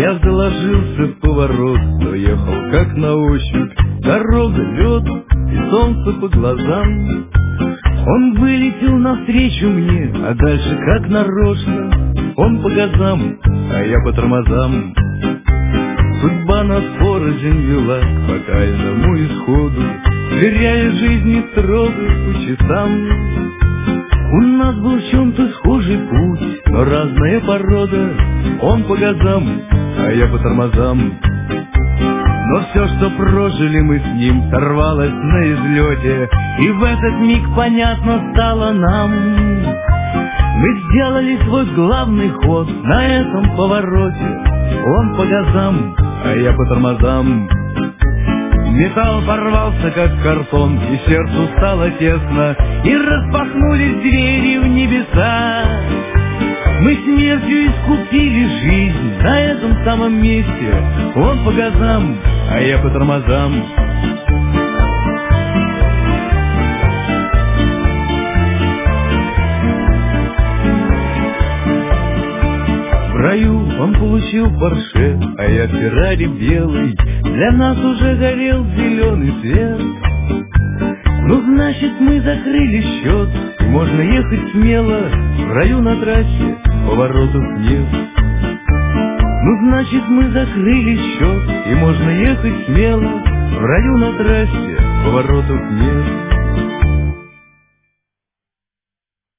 Я заложился в поворот, но ехал как на ощупь. Дорога, лед и солнце по глазам. Он вылетел навстречу мне, а дальше как нарочно. Он по газам, а я по тормозам. Судьба нас порознь вела к фатальному исходу, сверяя жизни строго по часам. У нас был в чем-то схожий путь, но разная порода. Он по газам, а я по тормозам. Но все, что прожили мы с ним, сорвалось на излете, и в этот миг понятно стало нам. Мы сделали свой главный ход на этом повороте. Он по газам, а я по тормозам. Металл порвался, как картон, и сердцу стало тесно, и распахнулись двери в небеса. Мы смертью искупили жизнь на этом самом месте. Он по газам, а я по тормозам. В раю он получил Порше, а я Феррари белый. Для нас уже горел зеленый свет. Ну, значит, мы закрыли счет, и можно ехать смело. В раю на трассе поворотов нет. Ну, значит, мы закрыли счет, и можно ехать смело. В раю на трассе поворотов нет.